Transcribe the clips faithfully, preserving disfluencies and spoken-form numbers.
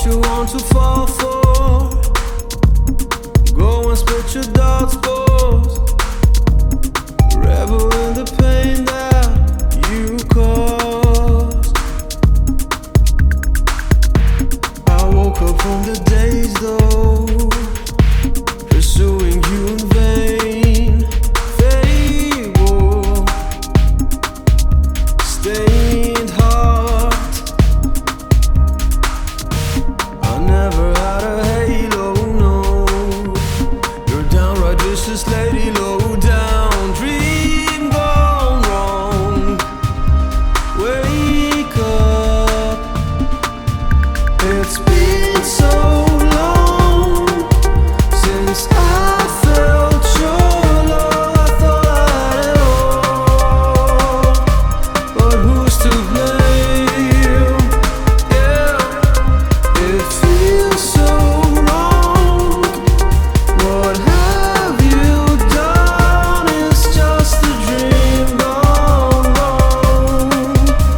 you want to fall for. Go and split your dark spores. Revel in the pain that you caused. I woke up from the days though, pursuing you in vain. Fable, stained heart. I never had a halo, no. You're downright vicious lady, low down, dream gone wrong. Wake up, it's been so long since I felt your love. I thought I had it all, but who's to blame? Yeah, it feels so wrong. What have you done? It's just a dream gone wrong,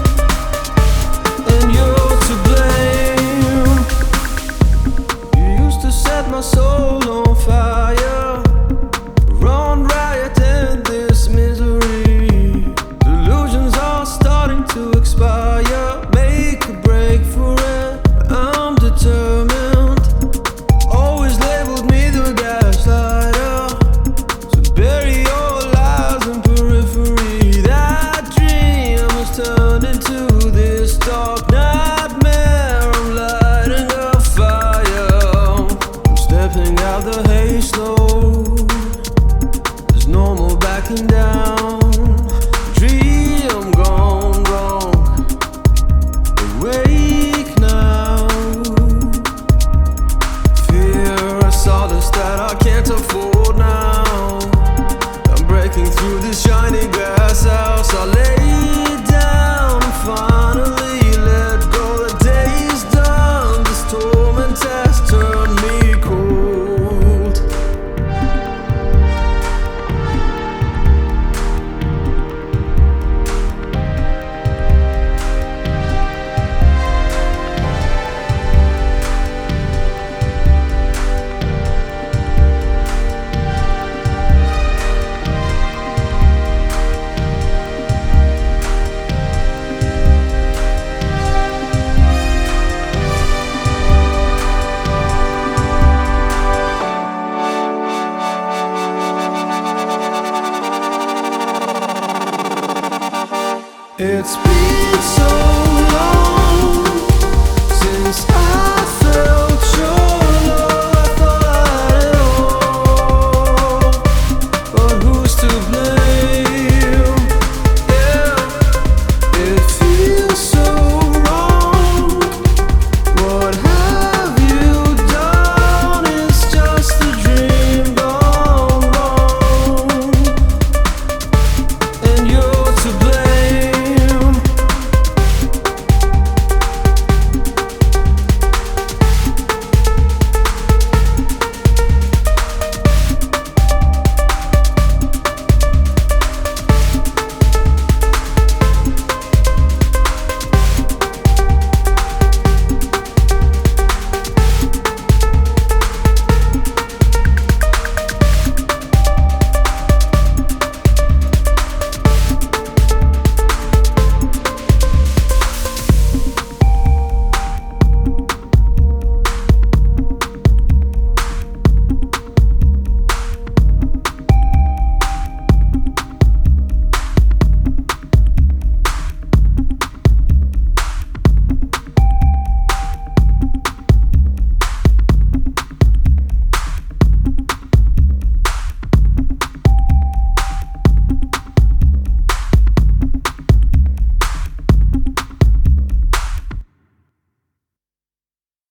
and you're to blame. You used to set my soul on fire, run riot in this misery. Delusions are starting to expire. Make a break for it, I'm determined. Always labeled me the gaslighter, so bury your lies in periphery. That dream has turned into this dark nightmare. I'm lighting a fire, I'm stepping out the haze slow. There's no more backing down. Dream gone wrong. Away